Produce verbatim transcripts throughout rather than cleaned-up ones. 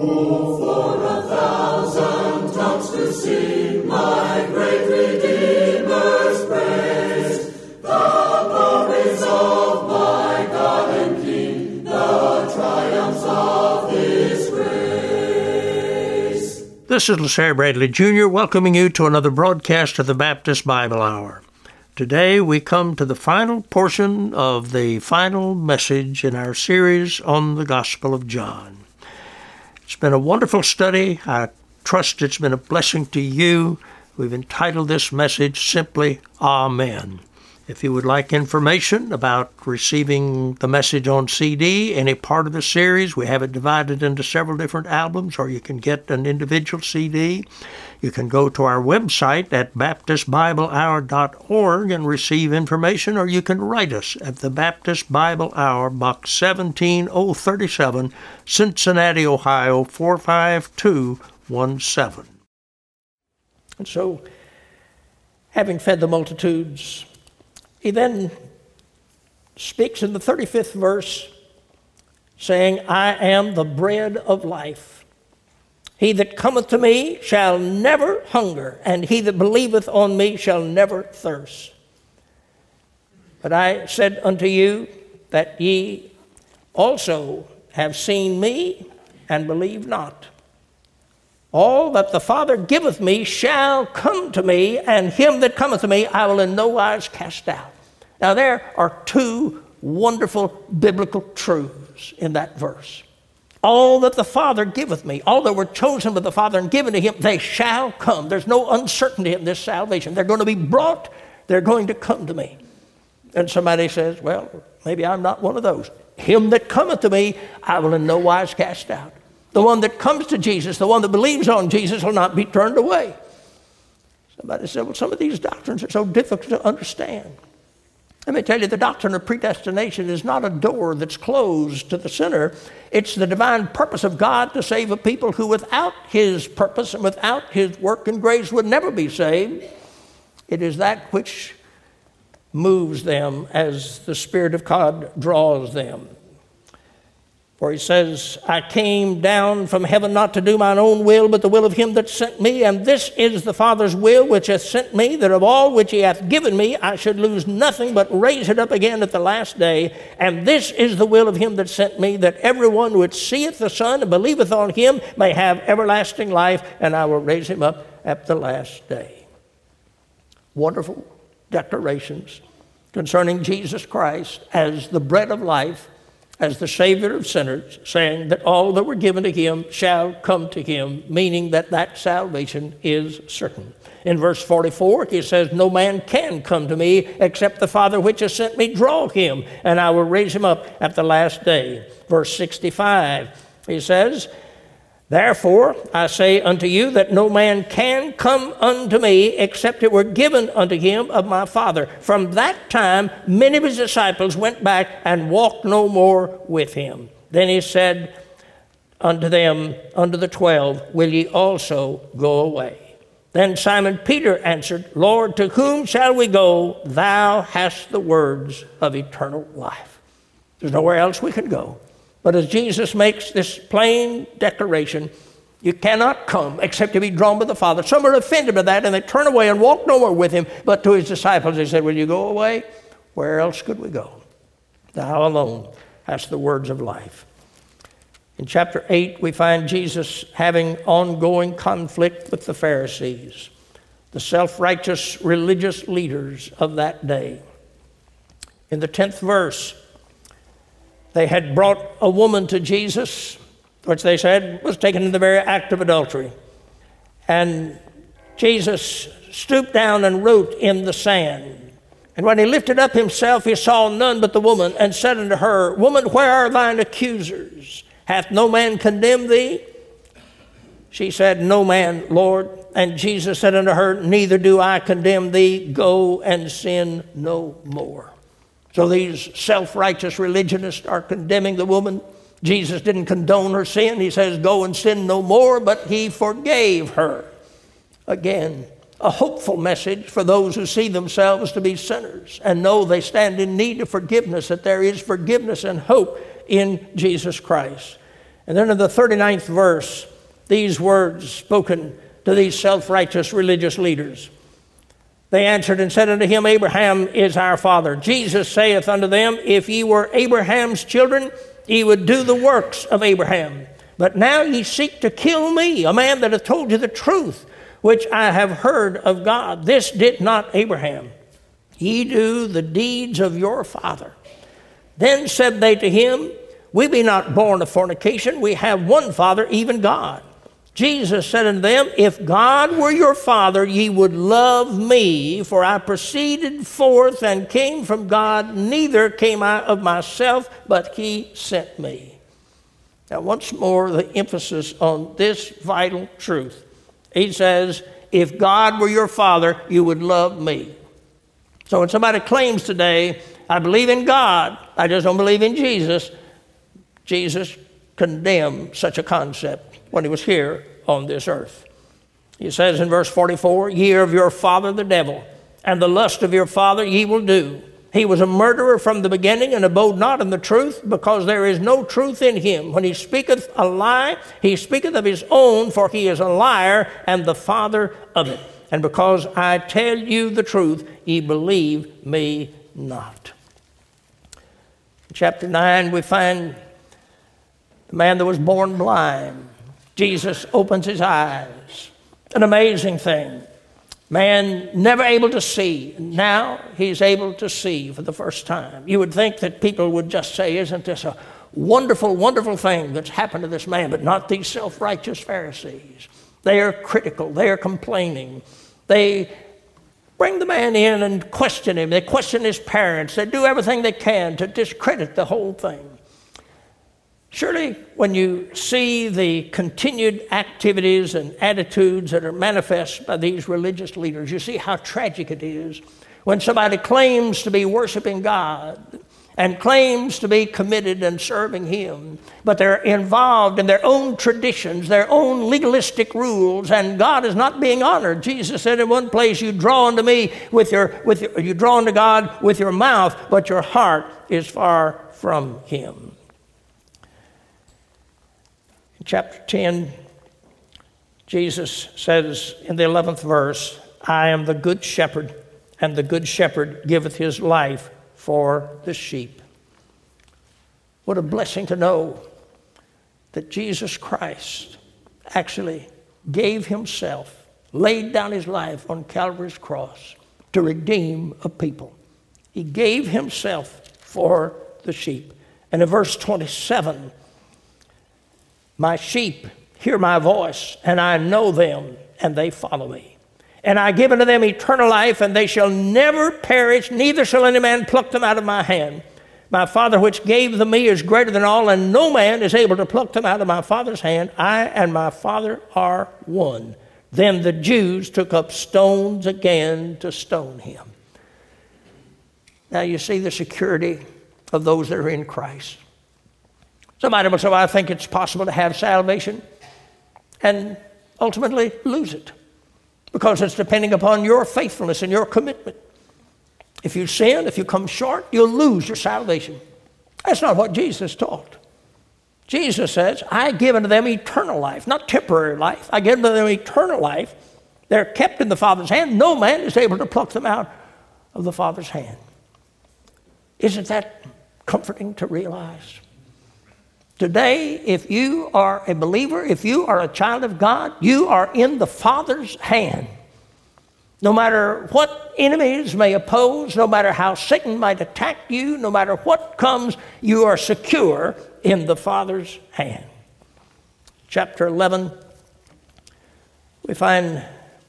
This is LaSalle Bradley Junior welcoming you to another broadcast of the Baptist Bible Hour. Today we come to the final portion of the final message in our series on the Gospel of John. It's been a wonderful study. I trust it's been a blessing to you. We've entitled this message simply, Amen. If you would like information about receiving the message on C D, any part of the series, we have it divided into several different albums, or you can get an individual C D. You can go to our website at baptist bible hour dot org and receive information, or you can write us at the Baptist Bible Hour, Box seventeen oh thirty-seven, Cincinnati, Ohio, four five two one seven. And so, having fed the multitudes, he then speaks in the thirty-fifth verse, saying, I am the bread of life. He that cometh to me shall never hunger, and he that believeth on me shall never thirst. But I said unto you that ye also have seen me, and believe not. All that the Father giveth me shall come to me, and him that cometh to me I will in no wise cast out. Now there are two wonderful biblical truths in that verse. All that the Father giveth me, all that were chosen by the Father and given to him, they shall come. There's no uncertainty in this salvation. They're going to be brought. They're going to come to me. And somebody says, well, maybe I'm not one of those. Him that cometh to me, I will in no wise cast out. The one that comes to Jesus, the one that believes on Jesus, will not be turned away. Somebody said, well, some of these doctrines are so difficult to understand. Let me tell you, the doctrine of predestination is not a door that's closed to the sinner. It's the divine purpose of God to save a people who without his purpose and without his work and grace would never be saved. It is that which moves them as the Spirit of God draws them. For he says, I came down from heaven not to do mine own will, but the will of him that sent me. And this is the Father's will which hath sent me, that of all which he hath given me I should lose nothing, but raise it up again at the last day. And this is the will of him that sent me, that everyone which seeth the Son and believeth on him may have everlasting life, and I will raise him up at the last day. Wonderful declarations concerning Jesus Christ as the bread of life, as the Savior of sinners, saying that all that were given to him shall come to him, meaning that that salvation is certain. In verse forty-four, he says, no man can come to me except the Father which has sent me draw him, and I will raise him up at the last day. Verse sixty-five, he says, therefore I say unto you that no man can come unto me except it were given unto him of my Father. From that time many of his disciples went back and walked no more with him. Then he said unto them, unto the twelve, will ye also go away? Then Simon Peter answered, Lord, to whom shall we go? Thou hast the words of eternal life. There's nowhere else we can go. But as Jesus makes this plain declaration, you cannot come except to be drawn by the Father. Some are offended by that, and they turn away and walk no more with him. But to his disciples he said, will you go away? Where else could we go? Thou alone hast the words of life. In chapter eight, we find Jesus having ongoing conflict with the Pharisees, the self-righteous religious leaders of that day. In the tenth verse, they had brought a woman to Jesus, which they said was taken in the very act of adultery. And Jesus stooped down and wrote in the sand. And when he lifted up himself, he saw none but the woman, and said unto her, Woman, where are thine accusers? Hath no man condemned thee? She said, No man, Lord. And Jesus said unto her, Neither do I condemn thee. Go and sin no more. So these self-righteous religionists are condemning the woman. Jesus didn't condone her sin. He says, go and sin no more, but he forgave her. Again, a hopeful message for those who see themselves to be sinners and know they stand in need of forgiveness, that there is forgiveness and hope in Jesus Christ. And then in the thirty-ninth verse, these words spoken to these self-righteous religious leaders. They answered and said unto him, Abraham is our father. Jesus saith unto them, If ye were Abraham's children, ye would do the works of Abraham. But now ye seek to kill me, a man that hath told you the truth, which I have heard of God. This did not Abraham. Ye do the deeds of your father. Then said they to him, We be not born of fornication. We have one Father, even God. Jesus said unto them, If God were your Father, ye would love me, for I proceeded forth and came from God, neither came I of myself, but he sent me. Now, once more, the emphasis on this vital truth. He says, if God were your Father, you would love me. So when somebody claims today, I believe in God, I just don't believe in Jesus, Jesus condemned such a concept when he was here on this earth. He says in verse forty-four, Ye are of your father the devil, and the lust of your father ye will do. He was a murderer from the beginning, and abode not in the truth, because there is no truth in him. When he speaketh a lie, he speaketh of his own, for he is a liar, and the father of it. And because I tell you the truth, ye believe me not. In chapter nine, we find the man that was born blind. Jesus opens his eyes. An amazing thing. Man never able to see. Now he's able to see for the first time. You would think that people would just say, isn't this a wonderful, wonderful thing that's happened to this man? But not these self-righteous Pharisees. They are critical. They are complaining. They bring the man in and question him. They question his parents. They do everything they can to discredit the whole thing. Surely, when you see the continued activities and attitudes that are manifest by these religious leaders, you see how tragic it is when somebody claims to be worshiping God and claims to be committed and serving him, but they're involved in their own traditions, their own legalistic rules, and God is not being honored. Jesus said in one place, you draw unto me with your, with your, you draw unto God with your mouth, but your heart is far from him. In chapter ten, Jesus says in the eleventh verse, I am the good shepherd, and the good shepherd giveth his life for the sheep. What a blessing to know that Jesus Christ actually gave himself, laid down his life on Calvary's cross to redeem a people. He gave himself for the sheep. And in verse twenty-seven, my sheep hear my voice, and I know them, and they follow me. And I give unto them eternal life, and they shall never perish, neither shall any man pluck them out of my hand. My Father which gave them me is greater than all, and no man is able to pluck them out of my Father's hand. I and my Father are one. Then the Jews took up stones again to stone him. Now you see the security of those that are in Christ. Somebody will say, well, I think it's possible to have salvation and ultimately lose it, because it's depending upon your faithfulness and your commitment. If you sin, if you come short, you'll lose your salvation. That's not what Jesus taught. Jesus says, I give unto them eternal life, not temporary life. I give unto them eternal life. They're kept in the Father's hand. No man is able to pluck them out of the Father's hand. Isn't that comforting to realize? Today, if you are a believer, if you are a child of God, you are in the Father's hand. No matter what enemies may oppose, no matter how Satan might attack you, no matter what comes, you are secure in the Father's hand. Chapter eleven, we find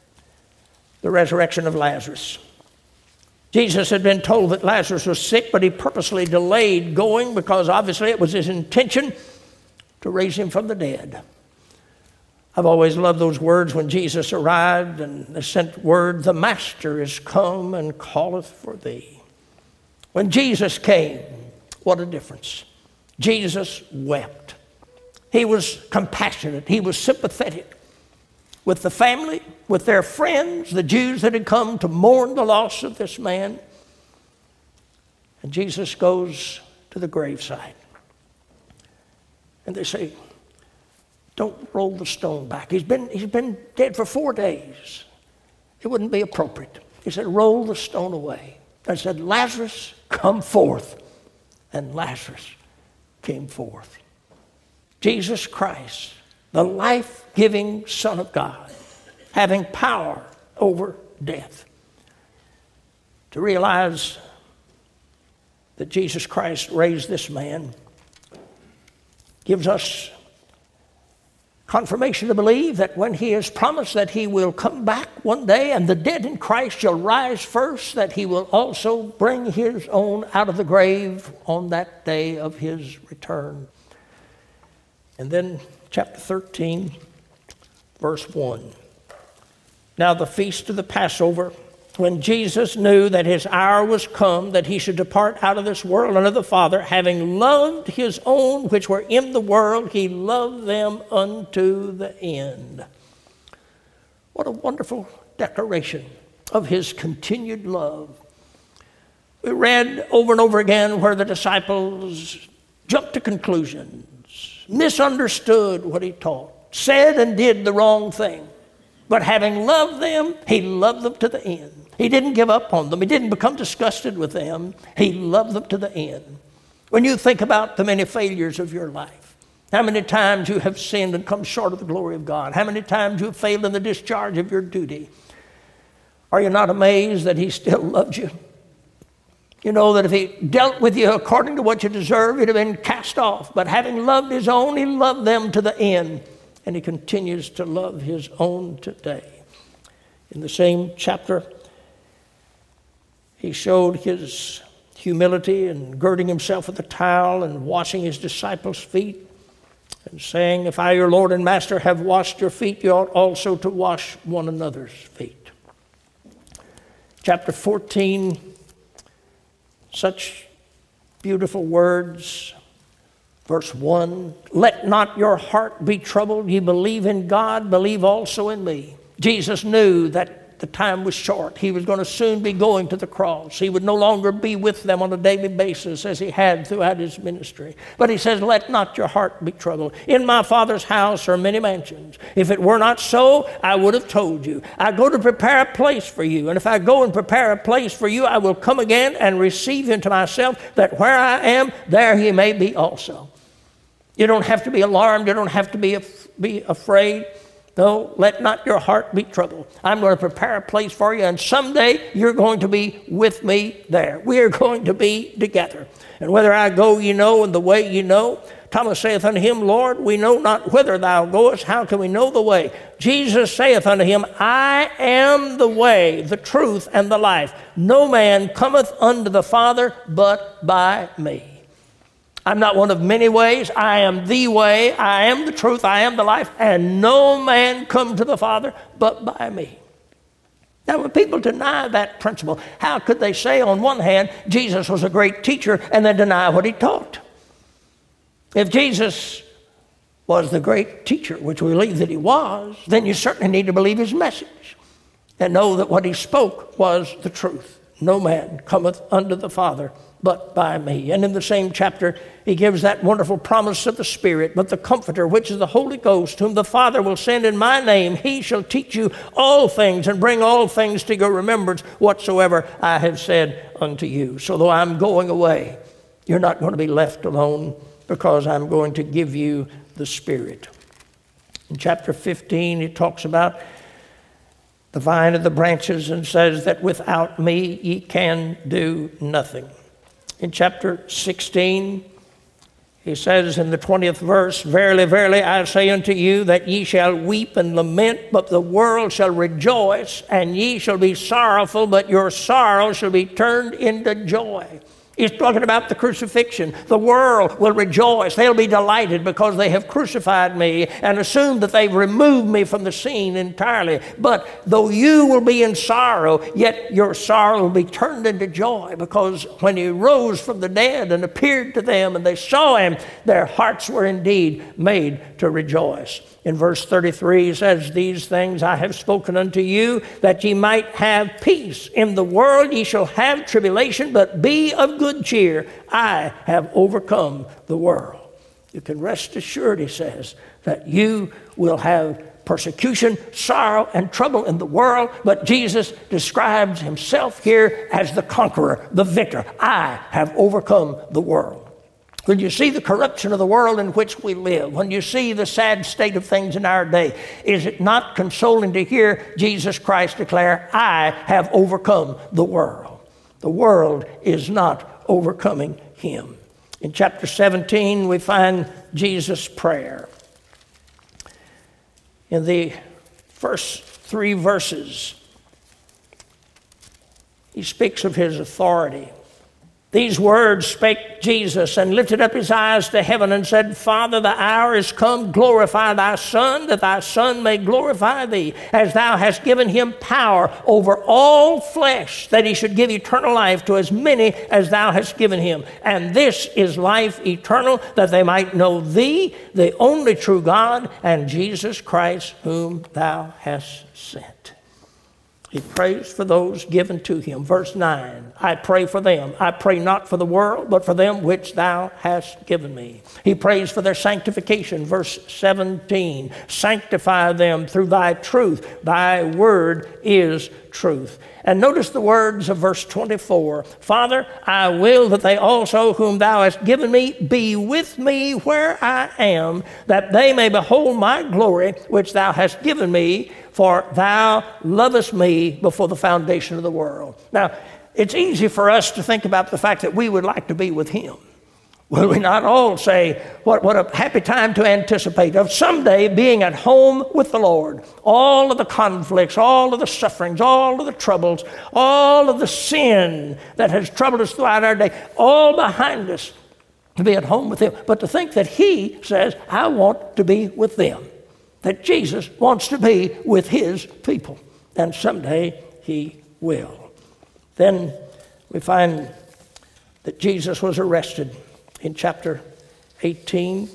the resurrection of Lazarus. Jesus had been told that Lazarus was sick, but he purposely delayed going because obviously it was his intention to raise him from the dead. I've always loved those words when Jesus arrived and they sent word, the Master is come and calleth for thee. When Jesus came, what a difference. Jesus wept. He was compassionate. He was sympathetic with the family, with their friends, the Jews that had come to mourn the loss of this man. And Jesus goes to the graveside. And they say, Don't roll the stone back. He's been, he's been dead for four days. It wouldn't be appropriate. He said, roll the stone away. And said, Lazarus, come forth. And Lazarus came forth. Jesus Christ, the life-giving Son of God, having power over death. To realize that Jesus Christ raised this man gives us confirmation to believe that when he has promised that he will come back one day and the dead in Christ shall rise first, that he will also bring his own out of the grave on that day of his return. And then chapter thirteen, verse one. Now the feast of the Passover, when Jesus knew that his hour was come, that he should depart out of this world unto the Father, having loved his own which were in the world, he loved them unto the end. What a wonderful declaration of his continued love. We read over and over again where the disciples jumped to conclusions, misunderstood what he taught, said and did the wrong thing. But having loved them, he loved them to the end. He didn't give up on them. He didn't become disgusted with them. He loved them to the end. When you think about the many failures of your life, how many times you have sinned and come short of the glory of God, how many times you have failed in the discharge of your duty, are you not amazed that he still loved you? You know that if he dealt with you according to what you deserve, you'd have been cast off. But having loved his own, he loved them to the end. And he continues to love his own today. In the same chapter, he showed his humility and girding himself with a towel and washing his disciples' feet and saying, if I, your Lord and Master, have washed your feet, you ought also to wash one another's feet. Chapter fourteen, such beautiful words. Verse one, let not your heart be troubled. Ye believe in God, believe also in me. Jesus knew that the time was short. He was going to soon be going to the cross. He would no longer be with them on a daily basis as he had throughout his ministry. But he says, let not your heart be troubled. In my Father's house are many mansions. If it were not so, I would have told you. I go to prepare a place for you. And if I go and prepare a place for you, I will come again and receive you to myself, that where I am, there he may be also. You don't have to be alarmed. You don't have to be, af- be afraid. No, let not your heart be troubled. I'm going to prepare a place for you, and someday you're going to be with me there. We are going to be together. And whether I go, you know, and the way you know. Thomas saith unto him, Lord, we know not whither thou goest. How can we know the way? Jesus saith unto him, I am the way, the truth, and the life. No man cometh unto the Father but by me. I'm not one of many ways. I am the way. I am the truth. I am the life. And no man come to the Father but by me. Now, when people deny that principle, how could they say on one hand, Jesus was a great teacher, and then deny what he taught? If Jesus was the great teacher, which we believe that he was, then you certainly need to believe his message and know that what he spoke was the truth. No man cometh unto the Father but by me. And in the same chapter, he gives that wonderful promise of the Spirit, but the Comforter, which is the Holy Ghost, whom the Father will send in my name, he shall teach you all things and bring all things to your remembrance whatsoever I have said unto you. So though I'm going away, you're not going to be left alone, because I'm going to give you the Spirit. In chapter fifteen, he talks about the vine and the branches and says that without me ye can do nothing. In chapter sixteen, he says in the twentieth verse, Verily, verily, I say unto you that ye shall weep and lament, but the world shall rejoice, and ye shall be sorrowful, but your sorrow shall be turned into joy. He's talking about the crucifixion. The world will rejoice. They'll be delighted because they have crucified me and assumed that they've removed me from the scene entirely. But though you will be in sorrow, yet your sorrow will be turned into joy, because when he rose from the dead and appeared to them and they saw him, their hearts were indeed made to rejoice. In verse thirty-three, he says, These things I have spoken unto you, that ye might have peace. In the world ye shall have tribulation, but be of good cheer. I have overcome the world. You can rest assured, he says, that you will have persecution, sorrow, and trouble in the world, but Jesus describes himself here as the conqueror, the victor. I have overcome the world. When you see the corruption of the world in which we live, when you see the sad state of things in our day, is it not consoling to hear Jesus Christ declare, I have overcome the world? The world is not overcoming him. In chapter seventeen, we find Jesus' prayer. In the first three verses, he speaks of his authority. These words spake Jesus, and lifted up his eyes to heaven, and said, Father, the hour is come, glorify thy Son, that thy Son may glorify thee, as thou hast given him power over all flesh, that he should give eternal life to as many as thou hast given him. And this is life eternal, that they might know thee, the only true God, and Jesus Christ, whom thou hast sent. He prays for those given to him. Verse nine, I pray for them. I pray not for the world, but for them which thou hast given me. He prays for their sanctification. Verse seventeen, sanctify them through thy truth. Thy word is truth. And notice the words of verse twenty-four. Father, I will that they also whom thou hast given me be with me where I am, that they may behold my glory which thou hast given me, for thou lovest me before the foundation of the world. Now, it's easy for us to think about the fact that we would like to be with him. Will we not all say, what, what a happy time to anticipate of someday being at home with the Lord. All of the conflicts, all of the sufferings, all of the troubles, all of the sin that has troubled us throughout our day, all behind us, to be at home with him. But to think that he says, I want to be with them. That Jesus wants to be with his people. And someday he will. Then we find that Jesus was arrested. In chapter eighteen,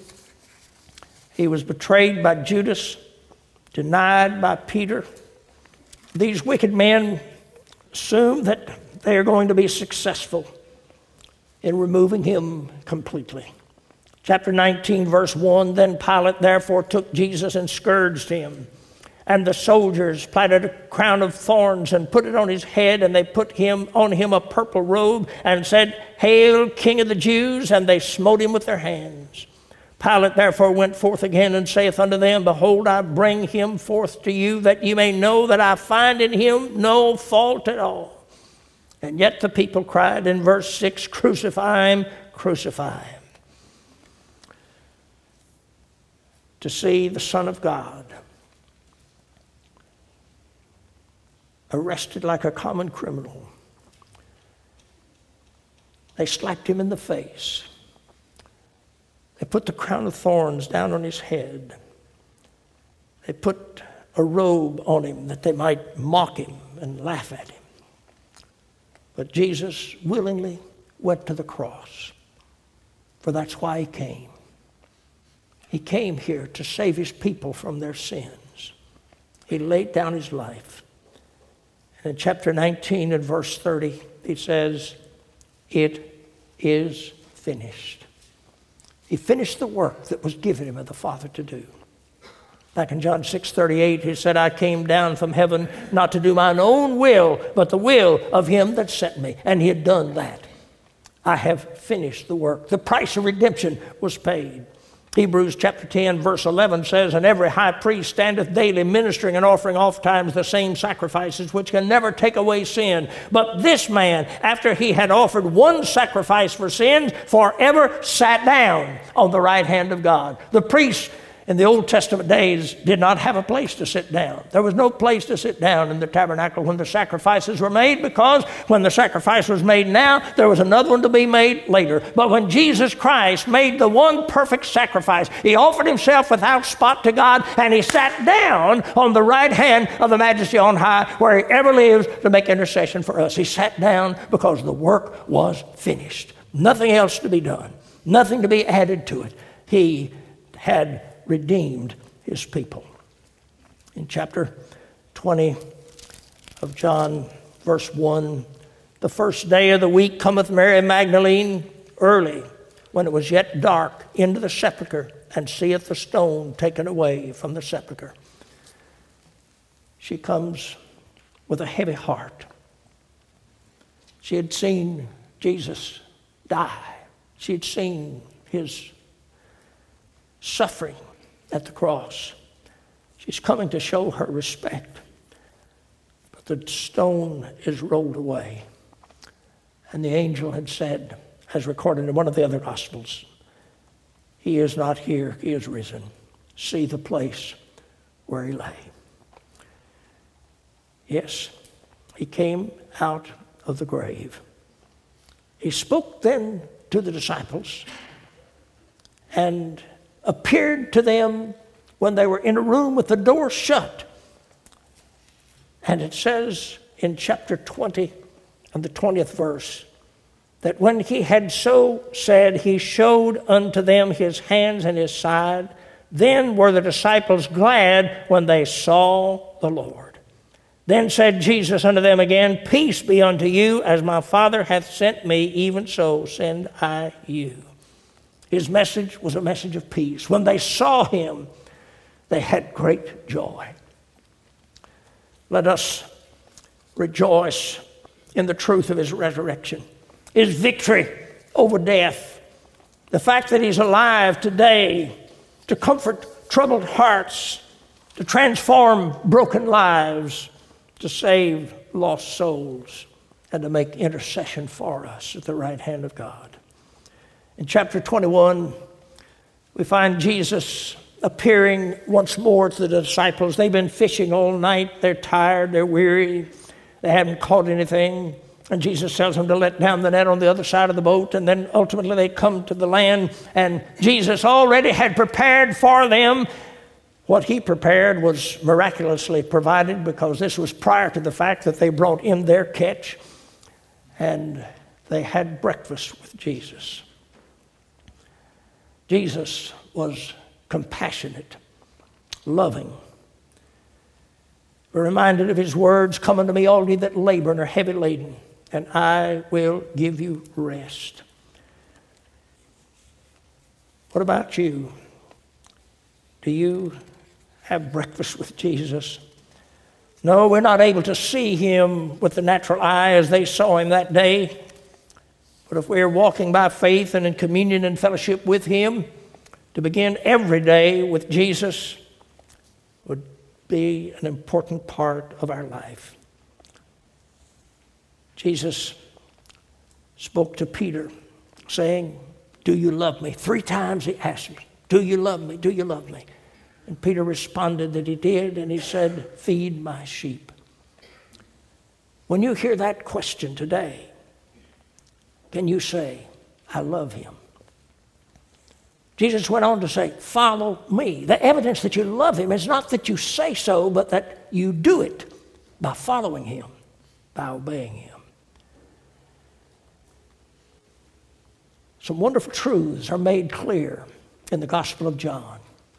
he was betrayed by Judas, denied by Peter. These wicked men assume that they are going to be successful in removing him completely. Chapter nineteen, verse one, then Pilate therefore took Jesus and scourged him. And the soldiers planted a crown of thorns and put it on his head, and they put him on him a purple robe and said, Hail, King of the Jews! And they smote him with their hands. Pilate therefore went forth again and saith unto them, Behold, I bring him forth to you, that you may know that I find in him no fault at all. And yet the people cried in verse six, Crucify him, crucify him. To see the Son of God arrested like a common criminal. They slapped him in the face. They put the crown of thorns down on his head. They put a robe on him that they might mock him and laugh at him. But Jesus willingly went to the cross, for that's why he came. He came here to save his people from their sins. He laid down his life. In chapter nineteen and verse thirty, he says, it is finished. He finished the work that was given him of the Father to do. Back in John six thirty-eight, he said, I came down from heaven not to do mine own will, but the will of him that sent me. And he had done that. I have finished the work. The price of redemption was paid. Hebrews chapter ten, verse eleven says, And every high priest standeth daily ministering and offering oftentimes the same sacrifices, which can never take away sin. But this man, after he had offered one sacrifice for sins, forever sat down on the right hand of God. The priests in the Old Testament days did not have a place to sit down. There was no place to sit down in the tabernacle when the sacrifices were made, because when the sacrifice was made now, there was another one to be made later. But when Jesus Christ made the one perfect sacrifice, he offered himself without spot to God, and he sat down on the right hand of the Majesty on high, where he ever lives to make intercession for us. He sat down because the work was finished. Nothing else to be done. Nothing to be added to it. He had redeemed his people. In chapter twenty of John, verse one, the first day of the week cometh Mary Magdalene early when it was yet dark, into the sepulchre, and seeth the stone taken away from the sepulchre. She comes with a heavy heart. She had seen Jesus die. She had seen his suffering at the cross. She's coming to show her respect. But the stone is rolled away. And the angel had said, as recorded in one of the other Gospels, he is not here, he is risen. See the place where he lay. Yes, he came out of the grave. He spoke then to the disciples and appeared to them when they were in a room with the door shut. And it says in chapter twenty and the twentieth verse, that when he had so said, he showed unto them his hands and his side. Then were the disciples glad when they saw the Lord. Then said Jesus unto them again, Peace be unto you, as my Father hath sent me, even so send I you. His message was a message of peace. When they saw him, they had great joy. Let us rejoice in the truth of his resurrection, his victory over death, the fact that he's alive today to comfort troubled hearts, to transform broken lives, to save lost souls, and to make intercession for us at the right hand of God. In chapter twenty-one, we find Jesus appearing once more to the disciples. They've been fishing all night. They're tired. They're weary. They haven't caught anything. And Jesus tells them to let down the net on the other side of the boat. And then ultimately they come to the land. And Jesus already had prepared for them. What he prepared was miraculously provided, because this was prior to the fact that they brought in their catch. And they had breakfast with Jesus. Jesus was compassionate, loving. We're reminded of his words, Come unto me, all ye that labor and are heavy laden, and I will give you rest. What about you? Do you have breakfast with Jesus? No, we're not able to see him with the natural eye as they saw him that day. But if we're walking by faith and in communion and fellowship with him, to begin every day with Jesus would be an important part of our life. Jesus spoke to Peter, saying, Do you love me? Three times he asked me, Do you love me? Do you love me? And Peter responded that he did, and he said, Feed my sheep. When you hear that question today, can you say, I love him? Jesus went on to say, follow me. The evidence that you love him is not that you say so, but that you do it by following him, by obeying him. Some wonderful truths are made clear in the Gospel of John.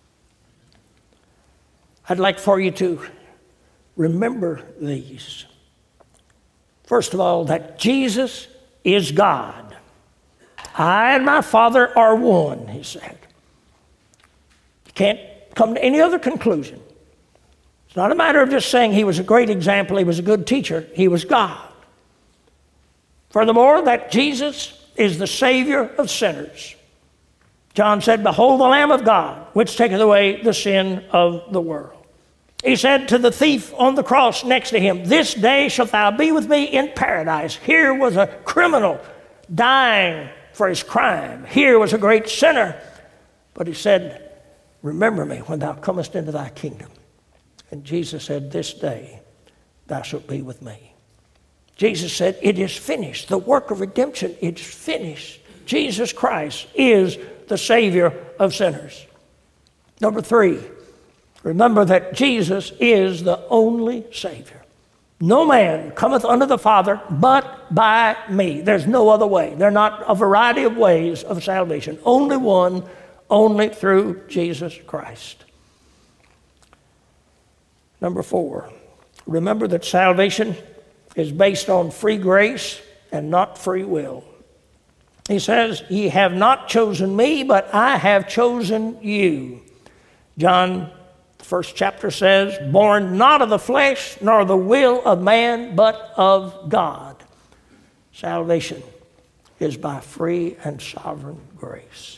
I'd like for you to remember these. First of all, that Jesus is God. I and my Father are one, he said. You can't come to any other conclusion. It's not a matter of just saying he was a great example, he was a good teacher. He was God. Furthermore, that Jesus is the Savior of sinners. John said, Behold the Lamb of God, which taketh away the sin of the world. He said to the thief on the cross next to him, This day shalt thou be with me in paradise. Here was a criminal dying for his crime. Here was a great sinner. But he said, Remember me when thou comest into thy kingdom. And Jesus said, This day thou shalt be with me. Jesus said, It is finished. The work of redemption is finished. Jesus Christ is the Savior of sinners. Number three, remember that Jesus is the only Savior. No man cometh unto the Father but by me. There's no other way. There are not a variety of ways of salvation. Only one, only through Jesus Christ. Number four, remember that salvation is based on free grace and not free will. He says, ye have not chosen me, but I have chosen you. John, the first chapter says, born not of the flesh, nor the will of man, but of God. Salvation is by free and sovereign grace.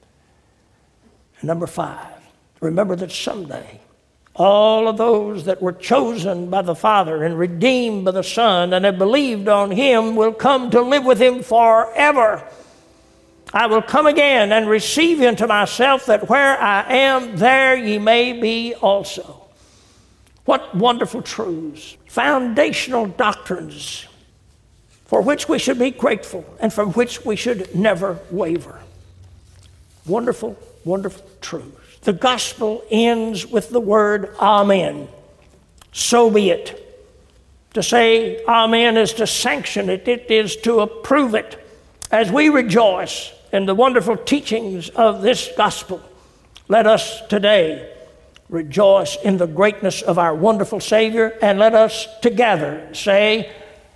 And number five, remember that someday all of those that were chosen by the Father and redeemed by the Son and have believed on him will come to live with him forever. I will come again and receive you unto myself, that where I am, there ye may be also. What wonderful truths, foundational doctrines for which we should be grateful and from which we should never waver. Wonderful, wonderful truths. The gospel ends with the word amen. So be it. To say amen is to sanction it. It is to approve it. As we rejoice in the wonderful teachings of this gospel, let us today rejoice in the greatness of our wonderful Savior, and let us together say,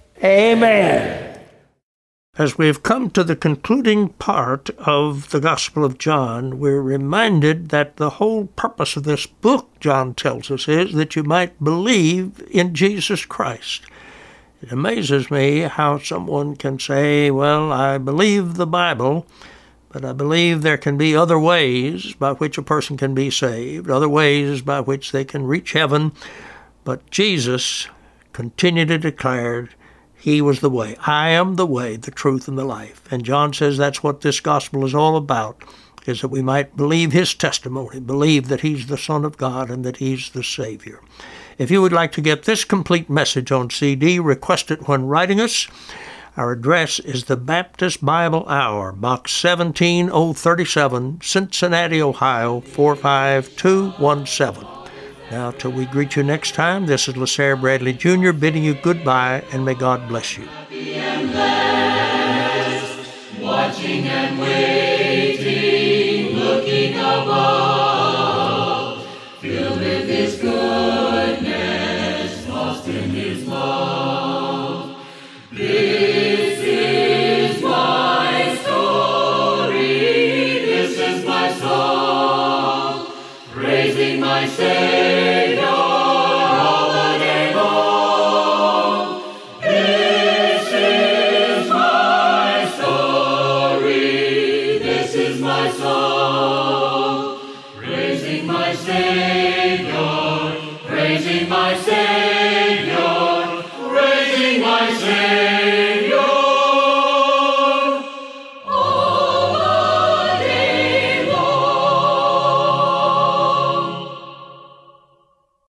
amen. As we've come to the concluding part of the Gospel of John, we're reminded that the whole purpose of this book, John tells us, is that you might believe in Jesus Christ. It amazes me how someone can say, well, I believe the Bible, but I believe there can be other ways by which a person can be saved, other ways by which they can reach heaven. But Jesus continued to declare he was the way. I am the way, the truth, and the life. And John says that's what this gospel is all about, is that we might believe his testimony, believe that he's the Son of God and that he's the Savior. If you would like to get this complete message on C D, request it when writing us. Our address is the Baptist Bible Hour, Box seventeen oh thirty-seven, Cincinnati, Ohio, four five two one seven. Now, till we greet you next time, this is LaSalle Bradley Junior bidding you goodbye, and may God bless you. And blessed, watching and waiting, looking above, filled with his good.